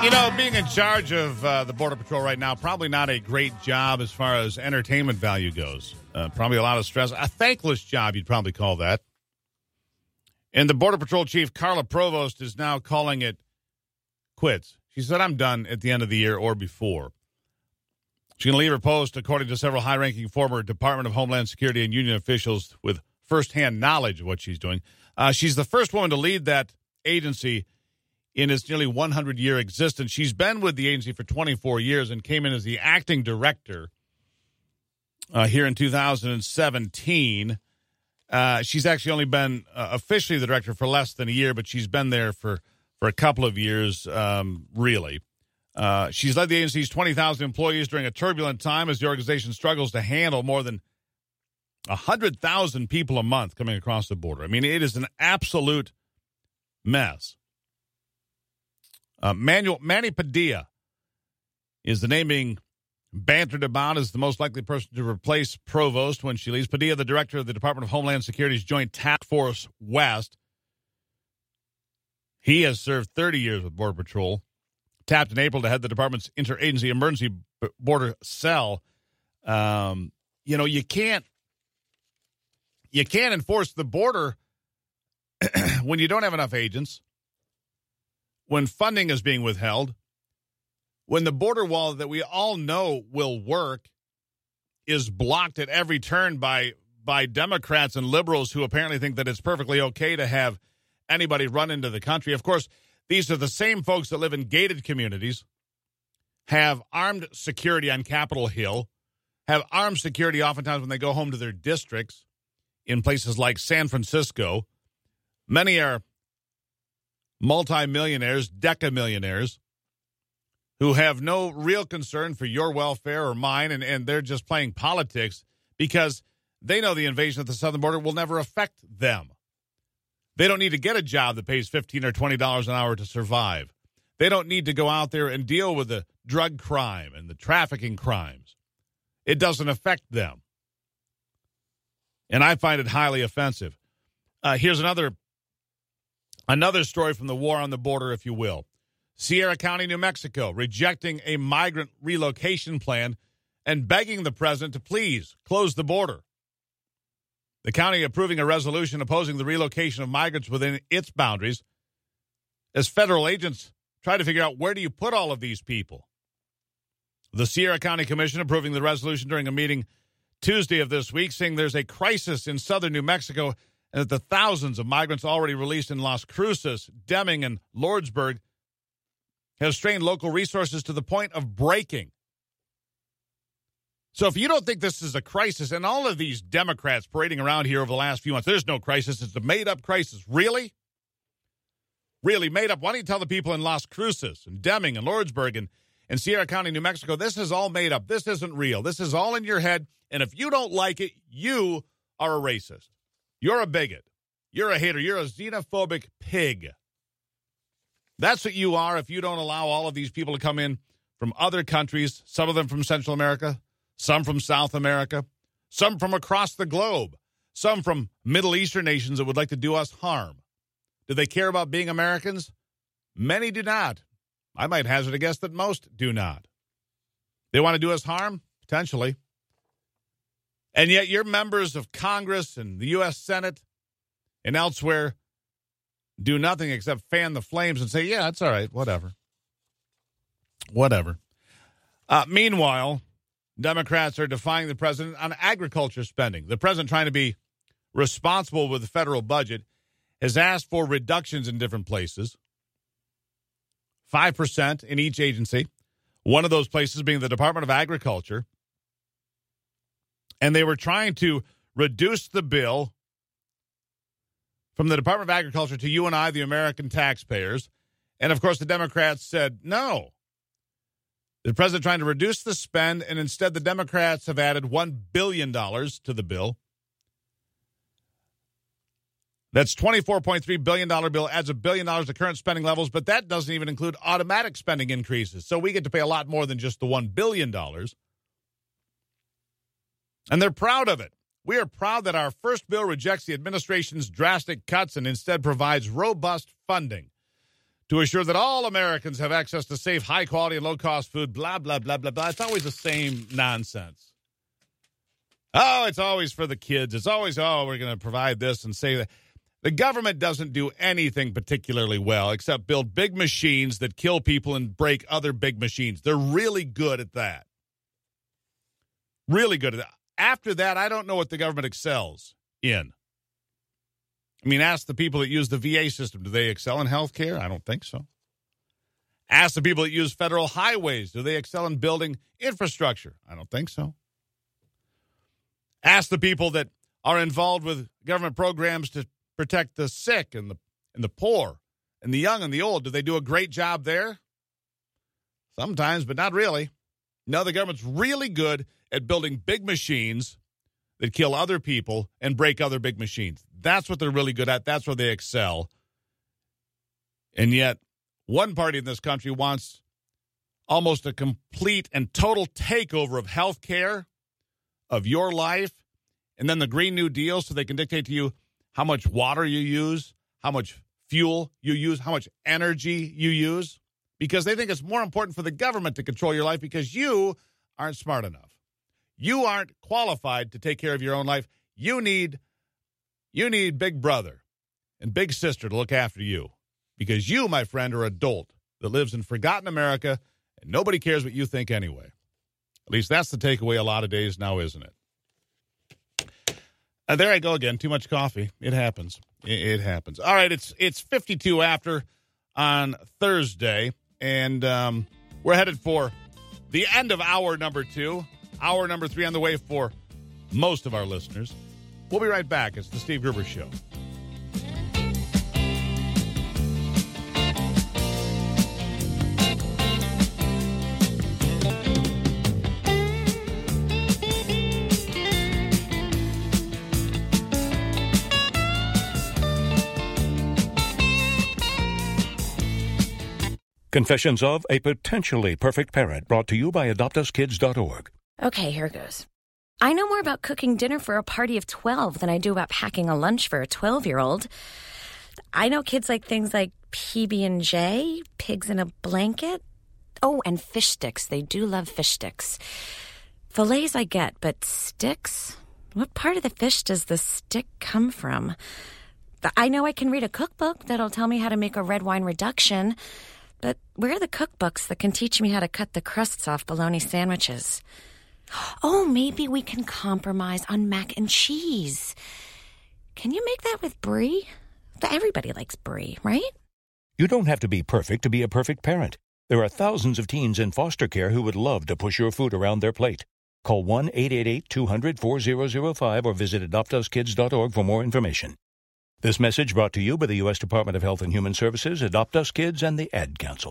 You know, being in charge of the Border Patrol right now, probably not a great job as far as entertainment value goes. Probably a lot of stress. A thankless job, you'd probably call that. And the Border Patrol Chief, Carla Provost, is now calling it quits. She said, I'm done at the end of the year or before. She's going to leave her post, according to several high-ranking former Department of Homeland Security and union officials with firsthand knowledge of what she's doing. She's the first woman to lead that agency in its nearly 100-year existence. She's been with the agency for 24 years and came in as the acting director here in 2017. She's actually only been officially the director for less than a year, but she's been there for a couple of years, really. She's led the agency's 20,000 employees during a turbulent time as the organization struggles to handle more than 100,000 people a month coming across the border. I mean, it is an absolute mess. Manny Padilla is the name being bantered about as the most likely person to replace Provost when she leaves. Padilla, the director of the Department of Homeland Security's Joint Task Force West. He has served 30 years with Border Patrol. Tapped in April to head the department's interagency emergency border cell. You can't enforce the border when you don't have enough agents, when funding is being withheld, when the border wall that we all know will work is blocked at every turn by Democrats and liberals who apparently think that it's perfectly okay to have anybody run into the country. Of course, these are the same folks that live in gated communities, have armed security on Capitol Hill, have armed security oftentimes when they go home to their districts in places like San Francisco. Many are multimillionaires, decamillionaires, who have no real concern for your welfare or mine, and they're just playing politics because they know the invasion at the southern border will never affect them. They don't need to get a job that pays $15 or $20 an hour to survive. They don't need to go out there and deal with the drug crime and the trafficking crimes. It doesn't affect them. And I find it highly offensive. Here's another story from the war on the border, if you will. Sierra County, New Mexico, rejecting a migrant relocation plan and begging the president to please close the border. The county approving a resolution opposing the relocation of migrants within its boundaries as federal agents try to figure out where do you put all of these people. The Sierra County Commission approving the resolution during a meeting Tuesday of this week, saying there's a crisis in southern New Mexico and that the thousands of migrants already released in Las Cruces, Deming, and Lordsburg has strained local resources to the point of breaking. So if you don't think this is a crisis, and all of these Democrats parading around here over the last few months, there's no crisis, it's a made-up crisis. Really? Really made up? Why don't you tell the people in Las Cruces and Deming and Lordsburg and Sierra County, New Mexico, this is all made up. This isn't real. This is all in your head, and if you don't like it, you are a racist. You're a bigot. You're a hater. You're a xenophobic pig. That's what you are if you don't allow all of these people to come in from other countries, some of them from Central America, some from South America, some from across the globe, some from Middle Eastern nations that would like to do us harm. Do they care about being Americans? Many do not. I might hazard a guess that most do not. They want to do us harm? Potentially. And yet your members of Congress and the U.S. Senate and elsewhere do nothing except fan the flames and say, yeah, it's all right, whatever. Meanwhile, Democrats are defying the president on agriculture spending. The president, trying to be responsible with the federal budget, has asked for reductions in different places. 5% in each agency. One of those places being the Department of Agriculture. And they were trying to reduce the bill from the Department of Agriculture to you and I, the American taxpayers. And, of course, the Democrats said no. The president trying to reduce the spend, and instead the Democrats have added $1 billion to the bill. That's $24.3 billion bill, adds $1 billion to current spending levels, but that doesn't even include automatic spending increases. So we get to pay a lot more than just the $1 billion. And they're proud of it. We are proud that our first bill rejects the administration's drastic cuts and instead provides robust funding to assure that all Americans have access to safe, high-quality, and low-cost food, blah, blah, blah, blah, blah. It's always the same nonsense. Oh, it's always for the kids. It's always, we're going to provide this and say that. The government doesn't do anything particularly well except build big machines that kill people and break other big machines. They're really good at that. Really good at that. After that, I don't know what the government excels in. I mean, ask the people that use the VA system. Do they excel in health care? I don't think so. Ask the people that use federal highways. Do they excel in building infrastructure? I don't think so. Ask the people that are involved with government programs to protect the sick and the poor and the young and the old. Do they do a great job there? Sometimes, but not really. No, the government's really good at building big machines that kill other people and break other big machines. That's what they're really good at. That's where they excel. And yet, one party in this country wants almost a complete and total takeover of health care, of your life, and then the Green New Deal so they can dictate to you how much water you use, how much fuel you use, how much energy you use, because they think it's more important for the government to control your life because you aren't smart enough. You aren't qualified to take care of your own life. You need Big Brother and Big Sister to look after you because you, my friend, are an adult that lives in forgotten America and nobody cares what you think anyway. At least that's the takeaway a lot of days now, isn't it? There I go again. Too much coffee. It happens. It happens. All right, it's 52 after on Thursday, and we're headed for the end of hour number 2. Hour number 3 on the way for most of our listeners. We'll be right back. It's the Steve Gruber Show. Confessions of a Potentially Perfect Parent, brought to you by AdoptUsKids.org. Okay, here goes. I know more about cooking dinner for a party of 12 than I do about packing a lunch for a 12-year-old. I know kids like things like PB&J, pigs in a blanket. Oh, and fish sticks. They do love fish sticks. Fillets I get, but sticks? What part of the fish does the stick come from? I know I can read a cookbook that'll tell me how to make a red wine reduction, but where are the cookbooks that can teach me how to cut the crusts off bologna sandwiches? Oh, maybe we can compromise on mac and cheese. Can you make that with brie? Everybody likes brie, right? You don't have to be perfect to be a perfect parent. There are thousands of teens in foster care who would love to push your food around their plate. Call 1-888-200-4005 or visit AdoptUsKids.org for more information. This message brought to you by the U.S. Department of Health and Human Services, Adopt Us Kids, and the Ad Council.